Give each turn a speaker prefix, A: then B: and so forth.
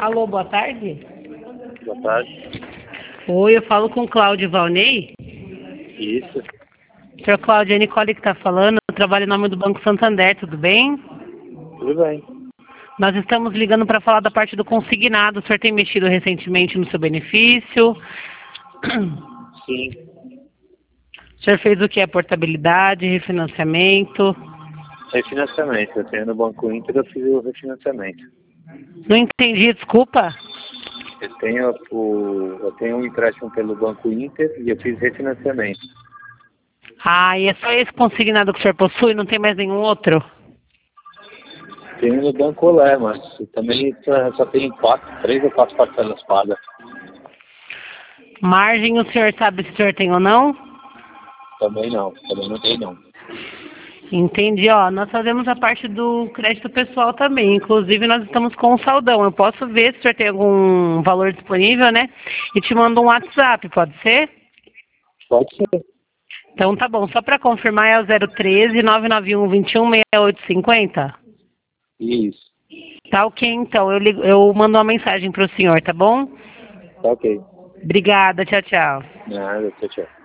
A: Alô, boa tarde.
B: Boa tarde.
A: Oi, eu falo com o Cláudio Valnei.
B: Isso,
A: Senhor Cláudio, é a Nicole que está falando. Eu trabalho em nome do Banco Santander, tudo bem?
B: tudo bem.
A: Nós estamos ligando para falar da parte do consignado. O senhor tem mexido recentemente no seu benefício?
B: Sim,
A: O senhor fez o que? Portabilidade, refinanciamento?
B: refinanciamento. Eu tenho no Banco Inter, eu fiz o refinanciamento.
A: Não entendi, desculpa.
B: Eu tenho um empréstimo pelo Banco Inter e eu fiz refinanciamento.
A: Ah, e é só esse consignado que o senhor possui? Não tem mais nenhum outro?
B: Tenho no Banco Olé, mas também só tenho 3 ou 4 parcelas pagas.
A: Margem, o senhor sabe se o senhor tem ou não?
B: Também não tenho não.
A: Entendi, ó. Nós fazemos a parte do crédito pessoal também. Inclusive, nós estamos com um saldão. Eu posso ver se o senhor tem algum valor disponível, né? E te mando um WhatsApp, pode ser?
B: Pode ser.
A: Então tá bom. Só para confirmar, é o 013 991 21 6850?
B: Isso,
A: Tá ok, então. Eu mando uma mensagem pro senhor, tá bom?
B: tá ok.
A: Obrigada, tchau, tchau.
B: Nada, tchau, tchau.